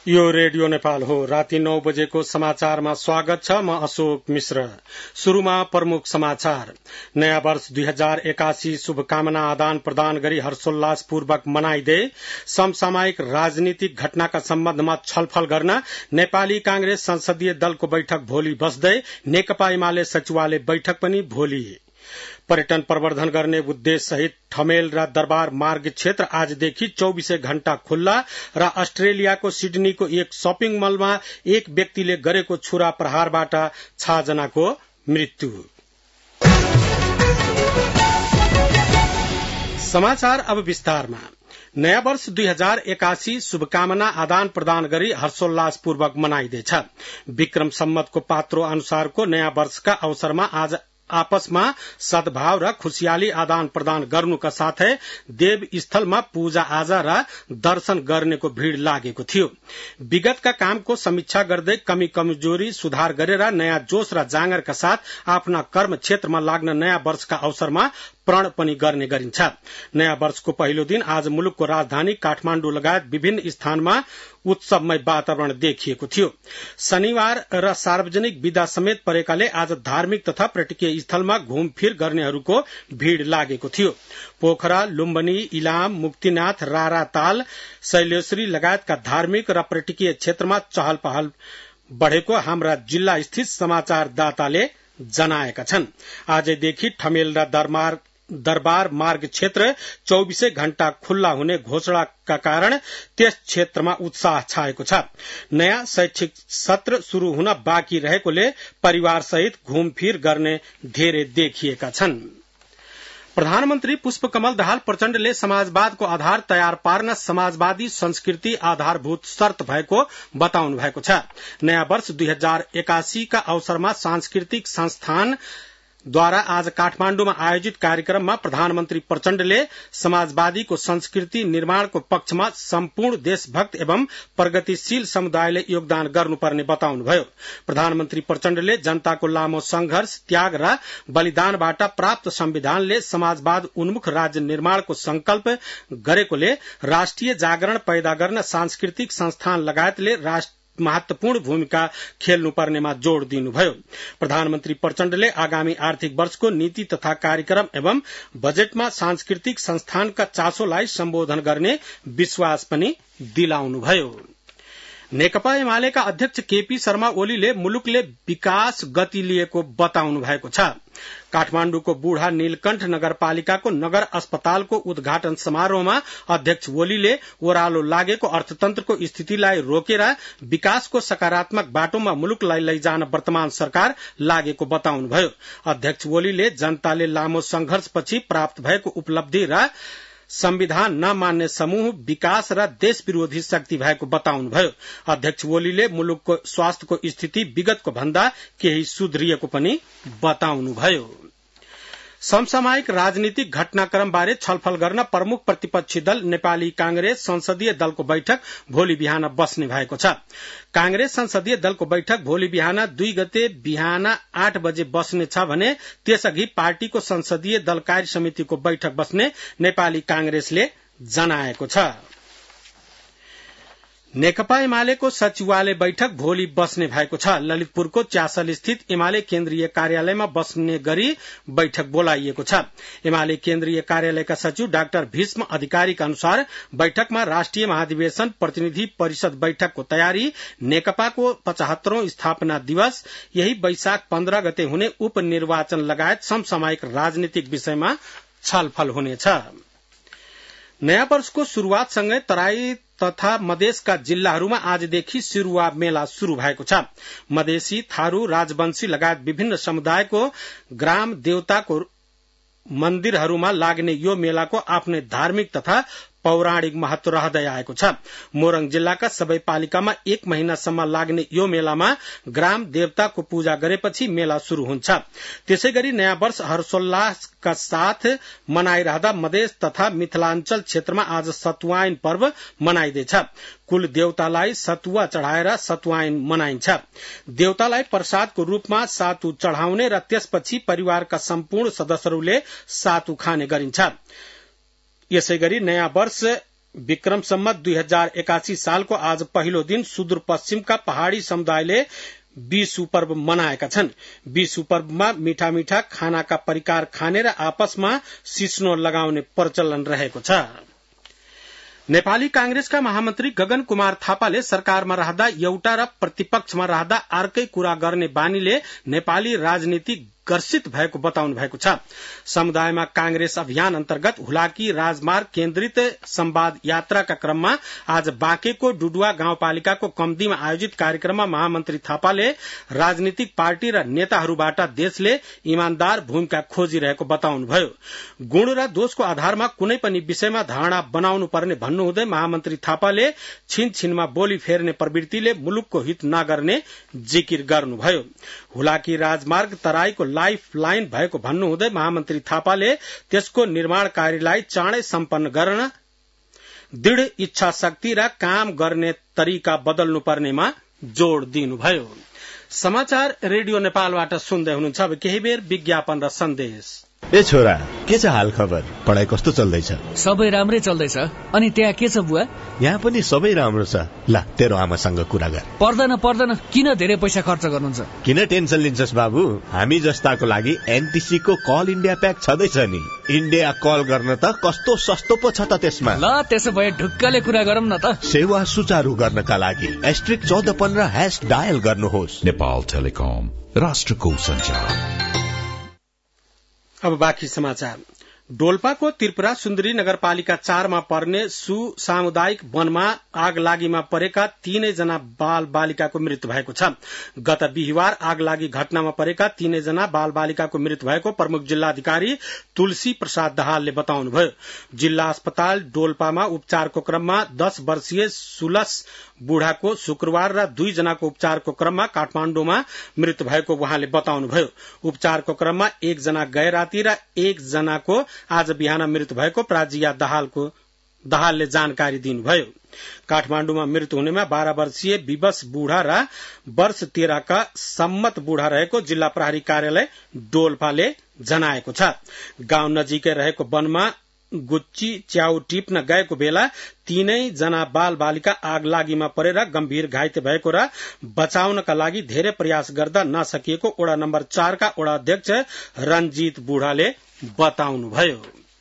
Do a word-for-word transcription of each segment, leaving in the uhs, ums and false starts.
यो रेडियो नेपाल हो। राति नौ बजेको समाचारमा स्वागत छ। म अशोक मिश्र। शुरूमा प्रमुख समाचार। नयाँ वर्ष दुई हजार एकासी शुभकामना आदान प्रदान गरी हर्षोल्लासपूर्वक मनाइँदै समसामयिक राजनीतिक घटनाका सम्बन्धमा छलफल गर्न नेपाली कांग्रेस संसदीय दलको बैठक भोलि बस्दै नेकपा एमाले सचिवालय बैठक पनि भोलि। पर्यटन प्रवर्धन गर्ने उद्देश्य सहित ठमेल र दरबार मार्ग क्षेत्र आजदेखि चौबीसै घण्टा खुल्ला र अस्ट्रेलियाको सिडनीको एक शपिङ मलमा एक व्यक्तिले गरेको छुरा प्रहारबाट छ जनाको मृत्यु। समाचार अब विस्तारमा। नयाँ वर्ष दुई हजार एकासी शुभकामना आदान प्रदान गरी हर्षोल्लासपूर्वक मनाइँदैछ। विक्रम सम्मतको पात्रो अनुसारको नयाँ वर्षका अवसरमा आज आपसमा सद्भाव र खुशियाली आदान प्रदान गर्नुका साथै देव स्थलमा पूजा आजा र दर्शन गर्नेको भीड़ लागेको थियो। विगतका कामको समीक्षा गर्दै कमी कमजोरी सुधार गरेर नयाँ जोश र जाँगरका साथ आफ्ना कर्म क्षेत्रमा लाग्न नयाँ वर्षका अवसरमा प्रण पनि गर्ने गरिन्छ। नयाँ वर्षको पहिलो दिन आज मुलुकको राजधानी काठमाण्डु लगायत विभिन्न स्थानमा उत्सवमय वातावरण देखिएको थियो। शनिबार र सार्वजनिक विदा समेत परेकाले आज धार्मिक तथा पर्यटकीय स्थलमा घुमफिर गर्नेहरूको भीड़ लागेको थियो। पोखरा, लुम्बनी, इलाम, मुक्तिनाथ, रारा ताल, शैलेश्वरी लगायतका धार्मिक र पर्यटकीय क्षेत्रमा चहल पहल बढ़ेको हाम्रा जिल्ला स्थित समाचारदाताले जनाएका छन्। आजदेखि ठमेल र दरबार दरबार मार्ग क्षेत्र चौबीसै घण्टा खुल्ला हुने घोषणाका कारण त्यस क्षेत्रमा उत्साह छाएको छ। नयाँ शैक्षिक सत्र शुरू हुन बाँकी रहेकोले परिवार सहित घुमफिर गर्ने धेरै देखिएका छन्। प्रधानमन्त्री पुष्पकमल दाहाल प्रचण्डले समाजवादको आधार तयार पार्न समाजवादी संस्कृति आधारभूत शर्त भएको बताउनु भएको छ। नयाँ वर्ष दुई हजार एकासी का अवसरमा सांस्कृतिक संस्थान द्वारा आज काठमाण्डुमा आयोजित कार्यक्रममा प्रधानमन्त्री प्रचण्डले समाजवादीको संस्कृति निर्माणको पक्षमा सम्पूर्ण देशभक्त एवं प्रगतिशील समुदायले योगदान गर्नुपर्ने बताउनुभयो। प्रधानमन्त्री प्रचण्डले जनताको लामो संघर्ष, त्याग र बलिदानबाट प्राप्त संविधानले समाजवाद उन्मुख राज्य निर्माणको संकल्प गरेकोले राष्ट्रिय जागरण पैदा गर्न सांस्कृतिक संस्थान लगायतले राष्ट्र महत्वपूर्ण भूमिका खेल्नुपर्नेमा जोड़ दिनुभयो। प्रधानमन्त्री प्रचण्डले आगामी आर्थिक वर्षको नीति तथा कार्यक्रम एवं बजेटमा सांस्कृतिक संस्थानका चासोलाई सम्बोधन गर्ने विश्वास पनि दिलाउनुभयो। नेकपा एमालेका अध्यक्ष केपी शर्मा ओलीले मुलुकले विकास गति लिएको बताउनु भएको छ। काठमाण्डुको बुढ़ा नीलकण्ठ नगरपालिकाको नगर अस्पतालको उद्घाटन समारोहमा अध्यक्ष ओलीले ओह्रालो लागेको अर्थतन्त्रको स्थितिलाई रोकेर विकासको सकारात्मक बाटोमा मुलुकलाई लैजान वर्तमान सरकार लागेको बताउनुभयो। अध्यक्ष ओलीले जनताले लामो संघर्षपछि प्राप्त भएको उपलब्धि र संविधान नमान्ने समूह, विकास र देश विरोधी शक्ति भएको बताउनुभयो। अध्यक्ष ओलीले मुलुकको स्वास्थ्यको स्थिति विगतको भन्दा केही सुध्रिएको पनि बताउनुभयो। समसामयिक राजनीतिक घटनाक्रम बारे छलफल गर्न प्रमुख प्रतिपक्षी दल नेपाली कांग्रेस संसदीय दलको बैठक भोलि बिहान बस्ने भएको छ। कांग्रेस संसदीय दलको बैठक भोलि बिहान दुई गते बिहान आठ बजे बस्ने छ भने त्यसअघि पार्टीको संसदीय दल कार्य समितिको बैठक बस्ने नेपाली कांग्रेसले जनाएको छ। नेकपा एमालेको सचिवालय बैठक भोलि बस्ने भएको छ। ललितपुरको च्यासल स्थित एमाले केन्द्रीय कार्यालयमा बस्ने गरी बैठक बोलाइएको छ। एमाले केन्द्रीय कार्यालयका सचिव डाक्टर भीष्म अधिकारीका अनुसार बैठकमा राष्ट्रिय महाधिवेशन प्रतिनिधि परिषद बैठकको तयारी, नेकपाको पचहत्तरौं स्थापना दिवस, यही वैशाख पन्ध्र गते हुने उपनिर्वाचन लगायत समसामयिक राजनीतिक विषयमा छलफल हुनेछ। नयाँ वर्षको शुरूआतसँगै तराई तथा मधेसका जिल्लाहरूमा आजदेखि सिरुवा मेला शुरू भएको छ। मधेसी, थारू, राजवंशी लगायत विभिन्न समुदायको ग्राम देवताको मन्दिरहरूमा लाग्ने यो मेलाको आफ्नै धार्मिक तथा पौराणिक महत्व रहँदै आएको छ। मोरङ जिल्लाका सबै पालिकामा एक महिनासम्म लाग्ने यो मेलामा ग्राम देवताको पूजा गरेपछि मेला शुरू हुन्छ। त्यसैगरी नयाँ वर्ष हर्षोल्लासका साथ मनाइरहँदा मधेस तथा मिथिलाञ्चल क्षेत्रमा आज सतुवाइन पर्व मनाइँदैछ। कुल देवतालाई सतुवा चढ़ाएर सतुवाइन मनाइन्छ। देवतालाई प्रसादको रूपमा सातु चढ़ाउने र त्यसपछि परिवारका सम्पूर्ण सदस्यहरूले सातु खाने गरिन्छ। यसैगरी नयाँ वर्ष विक्रम सम्मत दुई हजार एकासी सालको आज पहिलो दिन सुदूरपश्चिमका पहाड़ी समुदायले बिसु पर्व मनाएका छन्। बिसु पर्वमा मीठा मीठा खानाका परिकार खाने र आपसमा सिस्नो लगाउने प्रचलन रहेको छ। नेपाली कांग्रेसका महामन्त्री गगन कुमार थापाले सरकारमा रहँदा एउटा र प्रतिपक्षमा रहँदा अर्कै कुरा गर्ने बानीले नेपाली राजनीति गर्सित भएको बताउनु भएको छ। समुदायमा कांग्रेस अभियान अन्तर्गत हुलाकी राजमार्ग केन्द्रित संवाद यात्राका क्रममा आज बाँकेको डुडुवा गाउँपालिकाको कम्दीमा आयोजित कार्यक्रममा महामन्त्री थापाले राजनीतिक पार्टी र नेताहरूबाट देशले इमानदार भूमिका खोजिरहेको बताउनुभयो। गुण र दोषको आधारमा कुनै पनि विषयमा धारणा बनाउनु पर्ने भन्नुहुँदै महामन्त्री थापाले छिन छिनमा बोली फेर्ने प्रवृत्तिले मुलुकको हित नगर्ने जिकिर गर्नुभयो। हुलाकी राजमार्ग तराईको लाइफ लाइन भएको भन्नुहुँदै महामन्त्री थापाले त्यसको निर्माण कार्यलाई चाँडै सम्पन्न गर्न दृढ़ इच्छा शक्ति र काम गर्ने तरिका बदल्नु पर्नेमा जोड़ दिनुभयो। समाचार रेडियो नेपालबाट सुन्दै हुनुहुन्छ। अब केही बेर विज्ञापन र सन्देश। ए छोरा, के छ हाल खबर? पढाइ कस्तो चल्दैछ? सबै राम्रै चल्दैछ। अनि त्यहाँ के छ बुवा? यहाँ पनि सबै राम्रो छ। ल तेरो आमासँग कुरा गर। पर्दैन पर्दैन, किन धेरै पैसा खर्च गर्नुहुन्छ? किन टेन्सन लिन्छस् बाबु? हामी जस्ताको लागि एनटीसी को कल इन्डिया प्याक छँदैछ नि। इन्डिया कल गर्न त कस्तो सस्तो पो छ त त्यसमा। ल त्यसो भए ढुक्कले कुरा गरौँ न त। सेवा सुचारू गर्नका लागि एस्ट्रिक चौध पन्ध्र ह्याश डायल गर्नुहोस्। नेपाल टेलिकम, राष्ट्रको सञ्चार। अब बाँकी समाचार। डोल्पाको त्रिपुरा सुन्दरी नगरपालिका चारमा पर्ने सु सामुदायिक वनमा आग लागीमा परेका तीनै जना बाल बालिकाको मृत्यु भएको छ। गत बिहिबार आग लागि घटनामा परेका तीनै जना बाल बालिकाको मृत्यु भएको प्रमुख जिल्लाधिकारी तुलसी प्रसाद दाहालले बताउनुभयो। जिल्ला अस्पताल डोल्पामा उपचारको क्रममा दस वर्षीय सुलस बुढाको शुक्रबार र दुई जनाको उपचारको क्रममा काठमाण्डुमा मृत्यु भएको उहाँले बताउनुभयो। उपचारको क्रममा एक जना गए राति र एक जनाको आज बिहान मृत्यु भएको प्राजिया दाहालको दाहालले जानकारी दिनुभयो। काठमाण्डुमा मृत्यु हुनेमा बाह्र वर्षीय विवश बुढा र वर्ष तेह्रका सम्मत बुढा रहेको जिल्ला प्रहरी कार्यालय डोल्पाले जनाएको छ। गाउँ नजिकै रहेको वनमा गुच्ची च्याउ टिप्न गएको बेला तीनै जना बाल बालिका आग लागीमा परेर गम्भीर घाइते भएको र बचाउनका लागि धेरै प्रयास गर्दा नसकिएको ओडा नम्बर चारका ओडा अध्यक्ष रञ्जित बुढाले बताउनुभयो।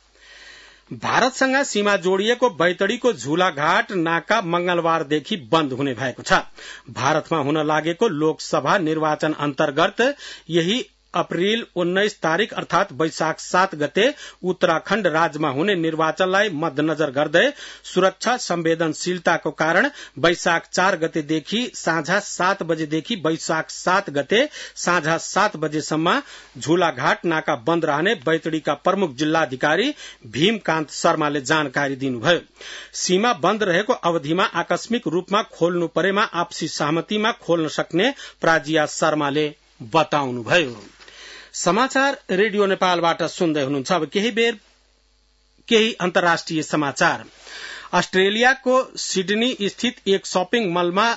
भारतसँग सीमा जोडिएको बैतडीको झूलाघाट नाका मंगलबारदेखि बन्द हुने भएको छ। भारतमा हुन लागेको लोकसभा निर्वाचन अन्तर्गत यही अप्रिल उन्नाइस तारीक अर्थात वैशाख सात गते उत्तराखण्ड राज्यमा हुने निर्वाचनलाई मध्यनजर गर्दै सुरक्षा संवेदनशीलताको कारण वैशाख चार गतेदेखि साँझा सात बजेदेखि वैशाख सात गते साँझा सात बजेसम्म झूलाघाट नाका बन्द रहने बैतडीका प्रमुख जिल्लाधिकारी भीमकान्त शर्माले जानकारी दिनुभयो। सीमा बन्द रहेको अवधिमा आकस्मिक रूपमा खोल्नु परेमा आपसी सहमतिमा खोल्न सक्ने प्राजिया शर्माले बताउनुभयो। समाचार रेडियो नेपालबाट सुन्दै हुनुहुन्छ। अब केही बेर केही अन्तर्राष्ट्रिय समाचार। अस्ट्रेलियाको सिडनी स्थित एक शपिङ मलमा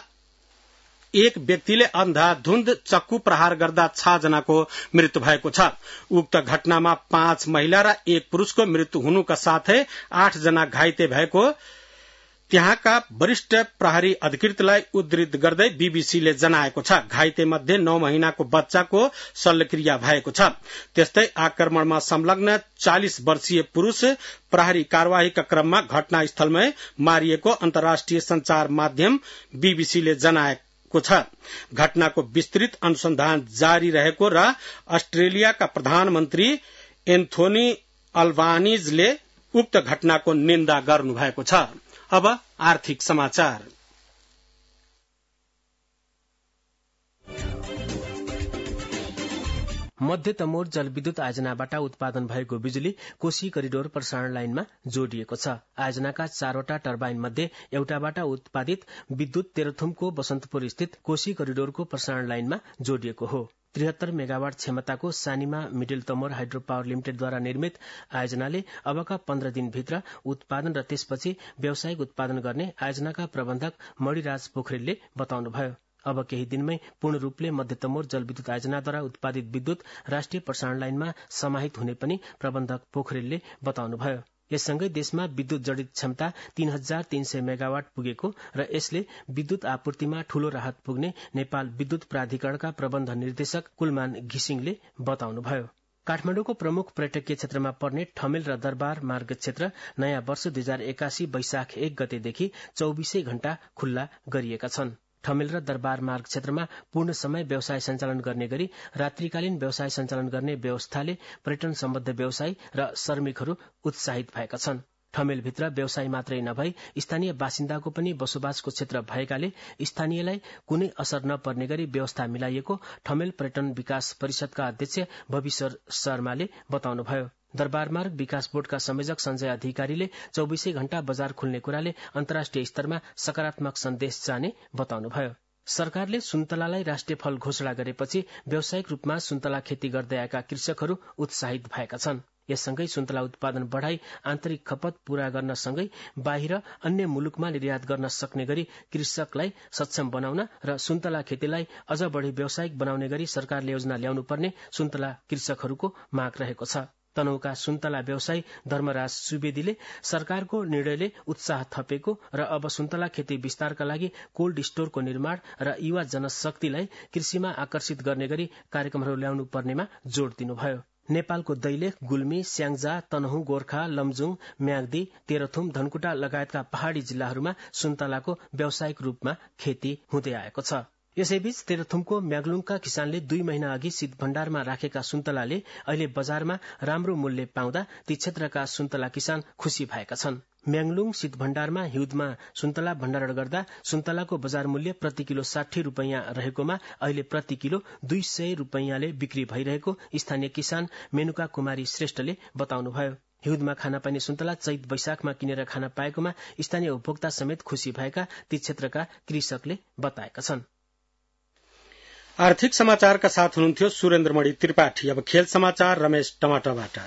एक व्यक्तिले अन्धाधुन्द चक्कु प्रहार गर्दा छ जनाको मृत्यु भएको छ। उक्त घटनामा पाँच महिला र एक पुरूषको मृत्यु हुनुका साथै आठ जना घाइते भएको त्यहाँका वरिष्ठ प्रहरी अधिकृतलाई उद्धृत गर्दै बीबीसीले जनाएको छ। घाइते मध्ये नौ महिनाको बच्चाको शल्यक्रिया भएको छ। त्यस्तै आक्रमणमा संलग्न चालिस वर्षीय पुरूष प्रहरी कार्यवाहीका क्रममा घटनास्थलमै मारिएको अन्तर्राष्ट्रिय संचार माध्यम बीबीसीले जनाएको छ। घटनाको विस्तृत अनुसन्धान जारी रहेको र अस्ट्रेलियाका प्रधानमन्त्री एन्थोनी अल्बानीजले उक्त घटनाको निन्दा गर्नुभएको छ। अब आर्थिक समाचार। मध्य तमोर जलविद्युत आयोजनाबाट उत्पादन भएको बिजुली कोशी करिडोर प्रसारण लाइनमा जोडिएको छ। आयोजनाका चारवटा टर्बाइन मध्ये एउटाबाट उत्पादित विद्युत तेह्रथुमको बसन्तपुर स्थित कोशी करिडोरको प्रसारण लाइनमा जोडिएको हो। त्रिहत्तर मेगावाट क्षमताको Sanima middle Tamor hydro power लिमिटेडद्वारा निर्मित आयोजनाले अबका पन्ध्र दिनभित्र उत्पादन र त्यसपछि व्यावसायिक उत्पादन गर्ने आयोजनाका प्रबन्धक मणिराज पोखरेलले बताउनुभयो। अब केही दिनमै पूर्ण रूपले मध्य तमोर जलविद्युत आयोजनाद्वारा उत्पादित विद्युत राष्ट्रिय प्रसारण लाइनमा समाहित हुने पनि प्रबन्धक पोखरेलले बताउनुभयो। यससँगै देशमा विद्युत जडित क्षमता तीन हजार तीन सय मेगावाट पुगेको र यसले विद्युत आपूर्तिमा ठूलो राहत पुग्ने नेपाल विद्युत प्राधिकरणका प्रबन्ध निर्देशक कुलमान घिसिङले बताउनुभयो। काठमाडौँको प्रमुख पर्यटकीय क्षेत्रमा पर्ने ठमेल र दरबार मार्ग क्षेत्र नयाँ वर्ष दुई हजार एकासी वैशाख एक गतेदेखि चौबिसै घण्टा खुल्ला गरिएका छन्। ठमेल र दरबार मार्ग क्षेत्रमा पूर्ण समय व्यवसाय सञ्चालन गर्ने गरी रात्रिकालीन व्यवसाय सञ्चालन गर्ने व्यवस्थाले पर्यटन सम्बद्ध व्यवसायी र श्रमिकहरू उत्साहित भएका छन्। ठमेलभित्र व्यवसाय मात्रै नभई स्थानीय बासिन्दाको पनि बसोबासको क्षेत्र भएकाले स्थानीयलाई कुनै असर नपर्ने गरी व्यवस्था मिलाइएको ठमेल पर्यटन विकास परिषदका अध्यक्ष भविश्वर शर्माले बताउनुभयो। दरबार मार्ग विकास बोर्डका संयोजक संजय अधिकारीले चौबिसै घण्टा बजार खुल्ने कुराले अन्तर्राष्ट्रिय स्तरमा सकारात्मक सन्देश जाने बताउनुभयो। सरकारले सुन्तलालाई राष्ट्रिय फल घोषणा गरेपछि व्यावसायिक रूपमा सुन्तला खेती गर्दै आएका कृषकहरू उत्साहित भएका छन्। यससँगै सुन्तला उत्पादन बढ़ाई आन्तरिक खपत पूरा गर्न सँगै बाहिर अन्य मुलुकमा निर्यात गर्न सक्ने गरी कृषकलाई सक्षम बनाउन र सुन्तला खेतीलाई अझ बढ़ी व्यावसायिक बनाउने गरी सरकारले योजना ल्याउनु पर्ने सुन्तला कृषकहरूको माग रहेको छ। तनहुका सुन्तला व्यवसायी धर्मराज सुवेदीले सरकारको निर्णयले उत्साह थपेको र अब सुन्तला खेती विस्तारका लागि कोल्ड स्टोरको निर्माण र युवा जनशक्तिलाई कृषिमा आकर्षित गर्ने गरी कार्यक्रमहरू ल्याउनु पर्नेमा जोड़ दिनुभयो। नेपालको दैलेख, गुल्मी, स्याङ्जा, तनहुँ, गोर्खा, लमजुङ, म्याग्दी, तेह्रथुम, धनकुटा लगायतका पहाड़ी जिल्लाहरूमा सुन्तलाको व्यावसायिक रूपमा खेती हुँदै आएको छ। यसैबीच तेह्रथुमको म्याग्लुङका किसानले दुई महिना अघि शीत भण्डारमा राखेका सुन्तलाले अहिले बजारमा राम्रो मूल्य पाउँदा ती क्षेत्रका सुन्तला किसान खुशी भएका छन्। म्याग्लुङ शीत भण्डारमा हिउँदमा सुन्तला भण्डारण गर्दा सुन्तलाको बजार मूल्य प्रति किलो साठी रूपैयाँ रहेकोमा अहिले प्रति किलो दुई सय रूपैयाँले बिक्री भइरहेको स्थानीय किसान मेनुका कुमारी श्रेष्ठले बताउनुभयो। हिउँदमा खान पाइने सुन्तला चैत वैशाखमा किनेर खान पाएकोमा स्थानीय उपभोक्ता समेत खुशी भएका ती क्षेत्रका कृषकले बताएका छन्। आर्थिक समाचारका साथ हुनुहुन्थ्यो सुरेन्द्रमणि त्रिपाठी। अब खेल समाचार रमेश टमाटरबाट।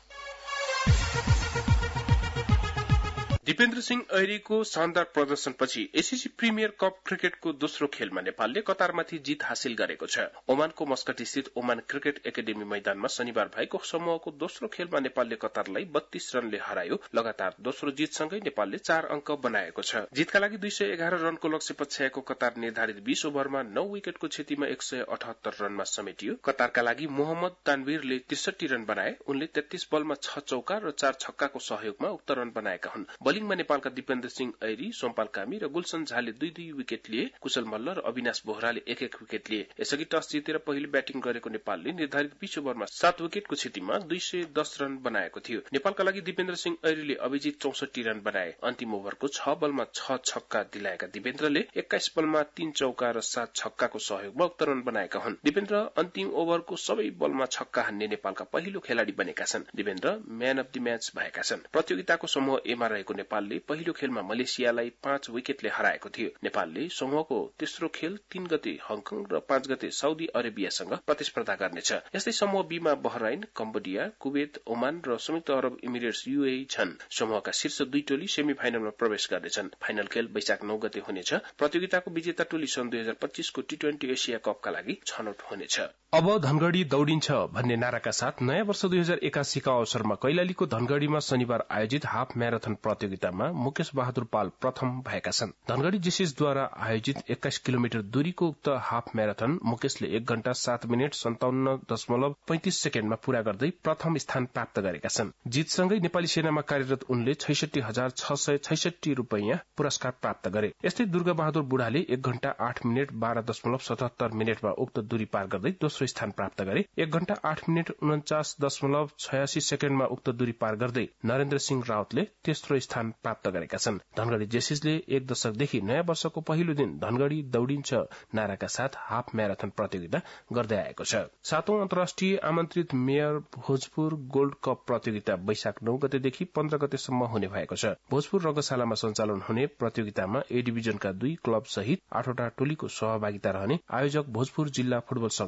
दिपेन्द्र सिंह ऐरीको शानदार प्रदर्शनपछि एसीसी प्रिमियर कप क्रिकेटको दोस्रो खेलमा नेपालले कतारमाथि जित हासिल गरेको छ। ओमानको मस्कट स्थित ओमान क्रिकेट एकाडेमी मैदानमा शनिबार भएको समूहको दोस्रो खेलमा नेपालले कतारलाई बत्तीस रनले हरायो। लगातार दोस्रो जितसँगै नेपालले चार अंक बनाएको छ। जितका लागि दुई सय एघार रनको लक्ष्य पछ्याएको कतार निर्धारित बीस ओभरमा नौ विकेटको क्षतिमा एक सय अठहत्तर रनमा समेटियो। कतारका लागि मोहम्मद तानवीरले त्रिसठी रन बनाए। उनले तेत्तीस बलमा छ चौका र चार छक्काको सहयोगमा उक्त रन बनाएका हुन्। बलिङमा नेपालका दिपेन्द्र सिंह ऐरी, सोमपाल कामी र गुलसन झाले दुई दुई विकेट लिए। कुशल मल्ल र अविनाश बोहराले एक एक विकेट लिए। यसअघि टस जितेर पहिले ब्याटिङ गरेको नेपालले निर्धारित बीस ओभरमा सात विकेटको क्षतिमा दुई सय दस रन बनाएको थियो। नेपालका लागि दिपेन्द्र सिंह ऐरीले अभिजित चौसठी रन बनाए। अन्तिम ओभरको छ बलमा छ छक्का दिलाएका दिपेन्द्रले एक्काइस बलमा तीन चौका र सात छक्काको सहयोगमा उक्त रन बनाएका हुन्। दिपेन्द्र अन्तिम ओभरको सबै बलमा छक्का हान्ने नेपालका पहिलो खेलाड़ी बनेका छन्। Dipendra man of the match भएका छन्। प्रतियोगिताको समूह एमा रहेको नेपालले पहिलो खेलमा मलेसियालाई पाँच विकेटले हराएको थियो। नेपालले समूहको तेस्रो खेल तीन गते हङकङ र पाँच गते साउदी अरेबियासँग प्रतिस्पर्धा गर्नेछ। यस्तै समूह बीमा बहराइन, कम्बोडिया, कुवेत, ओमान र संयुक्त अरब इमिरेट्स यूएई छन्। समूहका शीर्ष दुई टोली सेमी फाइनलमा प्रवेश गर्नेछन्। फाइनल खेल वैशाख नौ गते हुनेछ। प्रतियोगिताको विजेता टोली सन् दुई हजार पच्चीसको टी ट्वेन्टी एसिया कपका लागि छनौट हुनेछ। अब धनगढ़ी दौडिन्छ भन्ने नाराका साथ नयाँ वर्ष दुई हजार एकासीका अवसरमा कैलालीको धनगढ़ीमा शनिबार आयोजित हाफ म्याराथन प्रतियोगितामा मुकेश बहादुर पाल प्रथम भएका छन्। धनगढ़ी जेसिसद्वारा आयोजित एक्काइस किलोमिटर दूरीको उक्त हाफ म्याराथन मुकेशले एक घण्टा सात मिनट सन्ताउन्न दशमलव पैंतिस सेकेण्डमा पूरा गर्दै प्रथम स्थान प्राप्त गरेका छन्। जितसँगै नेपाली सेनामा कार्यरत उनले छैसठी हजार छ सय छैसठी रूपैयाँ पुरस्कार प्राप्त गरे। यस्तै दुर्गा बहादुर बुढाले एक घण्टा आठ मिनट बाह्र दशमलव सतहत्तर मिनटमा उक्त दूरी पार गर्दै दोस्रो स्थान प्राप्त गरे। एक घण्टा आठ मिनट उन्चास दशमलव छयासी सेकेण्डमा उक्त दूरी पार गर्दै नरेन्द्र सिंह राउतले तेस्रो स्थान प्राप्त गरेका छन्। धनगढ़ी जेसिसले एक दशकदेखि नयाँ वर्षको पहिलो दिन धनगढ़ी दौडिन्छ नाराका साथ हाफ म्याराथन प्रतियोगिता गर्दै आएको छ। सातौं अन्तर्राष्ट्रिय आमन्त्रित मेयर भोजपुर गोल्ड कप प्रतियोगिता वैशाख नौ गतेदेखि पन्ध्र गतेसम्म हुने भएको छ। भोजपुर रंगशालामा सञ्चालन हुने प्रतियोगितामा ए डिभिजनका दुई क्लब सहित आठवटा टोलीको सहभागिता रहने आयोजक भोजपुर जिल्ला फुटबल संघले जनाएको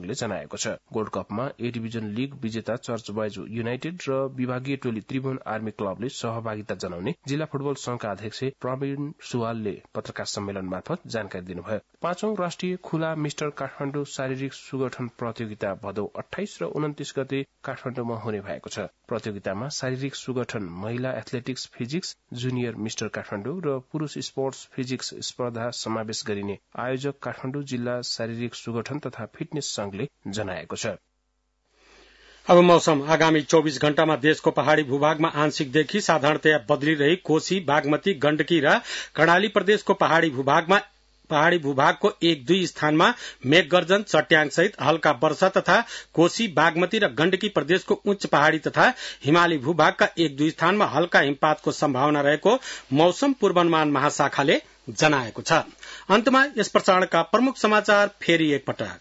जनाएको छ। गोल्ड कपमा ए डिभिजन लीग विजेता चर्च बॉयज युनाइटेड र विभागीय टोली त्रिभुवन आर्मी क्लबले सहभागिता जनाउने जिल्ला फुटबल संघका अध्यक्ष प्रवीण सुवालले पत्रकार सम्मेलन मार्फत जानकारी दिनुभयो। पाँचौं राष्ट्रिय खुला मिस्टर काठमाडौँ शारीरिक सुगठन प्रतियोगिता भदौ अठाइस र उन्तिस गते काठमाडौँमा हुने भएको छ। प्रतियोगितामा शारीरिक सुगठन, महिला athletics physics, junior mister Kathmandu र पुरूष स्पोर्ट्स फिजिक्स स्पर्धा समावेश गरिने आयोजक काठमाडौँ जिल्ला शारीरिक सुगठन तथा फिटनेस संघले जनाएको छ। अब मौसम। आगामी चौबीस घण्टामा देशको पहाड़ी भूभागमा आंशिकदेखि साधारणतया बदलिरही कोशी, बागमती, गण्डकी र कर्णाली प्रदेशको पहाड़ी भूभागमा पहाड़ी भूभागको एक दुई स्थानमा मेघगर्जन, चट्याङ सहित हल्का वर्षा तथा कोशी, बागमती र गण्डकी प्रदेशको उच्च पहाड़ी तथा हिमाली भूभागका एक दुई स्थानमा हल्का हिमपातको सम्भावना रहेको मौसम पूर्वानुमान महाशाखाले जनाएको छ। अन्तमा यस प्रसारणका प्रमुख समाचार फेरि एकपटक।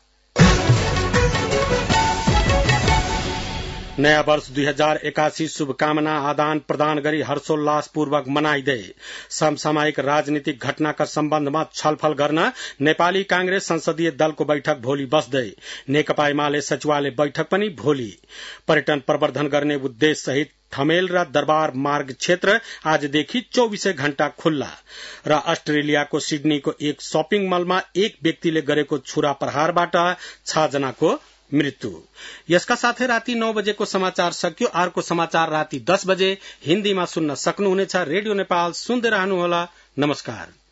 नयाँ वर्ष दुई हजार एकासी शुभकामना आदान प्रदान गरी हर्षोल्लासपूर्वक मनाइँदै समसामयिक राजनीतिक घटनाका सम्बन्धमा छलफल गर्न नेपाली कांग्रेस संसदीय दलको बैठक भोलि बस्दै नेकपा एमाले सचिवालय बैठक पनि भोलि। पर्यटन प्रवर्धन गर्ने उद्देश्य सहित ठमेल र दरबार मार्ग क्षेत्र आजदेखि चौबीसै घण्टा खुल्ला र अस्ट्रेलियाको सिडनीको एक शपिङ मलमा एक व्यक्तिले गरेको छुरा प्रहारबाट छ जनाको मृत्यु। यसका साथै राति नौ बजेको समाचार सकियो। अर्को समाचार राति दस बजे हिन्दीमा सुन्न सक्नुहुनेछ। रेडियो नेपाल सुन्दै रहनुहोला। नमस्कार।